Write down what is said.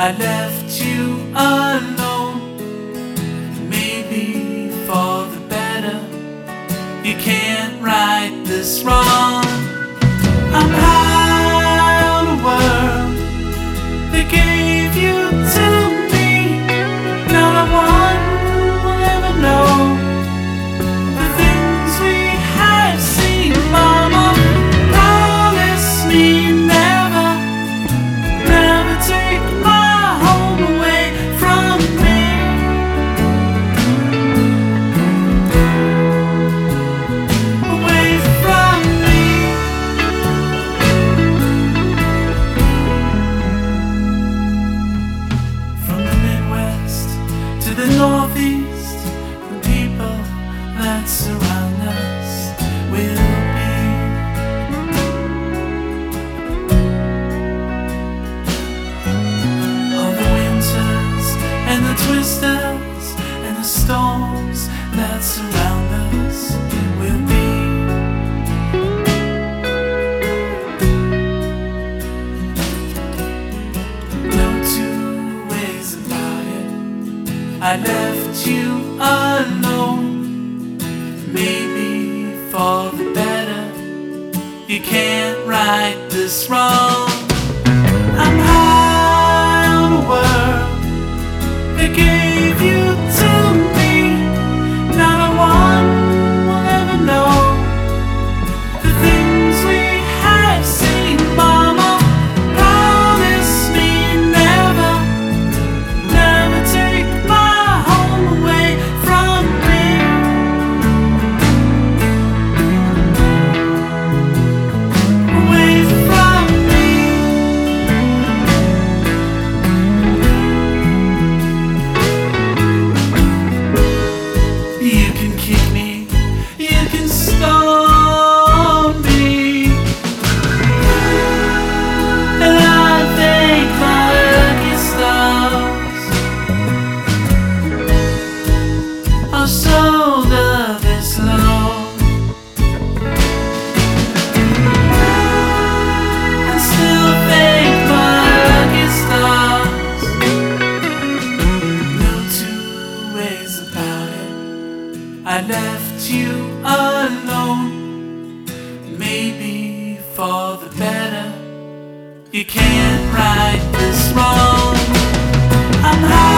I left you alone, maybe for the better. You can't right this wrong. I'm high on a world that gave you to me. Not one will ever know the things we have seen. Mama, promise me never, never take my home away from me. Away from me. From the Midwest to the Northeast, the people that surround us will be. All the winters and the twisters and the storms that surround us will be. No two ways about it. I left you alone, maybe for the better. You can't right this wrong. I'm high on a world that gave you to me. Not one will ever know the things we have seen. Mama, promise me never, never take my home away from me. Away from me. You can kick me, you can stone me, and I thank my lucky stars. I'll shoulder this load and still thank my lucky stars. No two ways about it. I left you alone, maybe for the better. You can't right this wrong. I'm high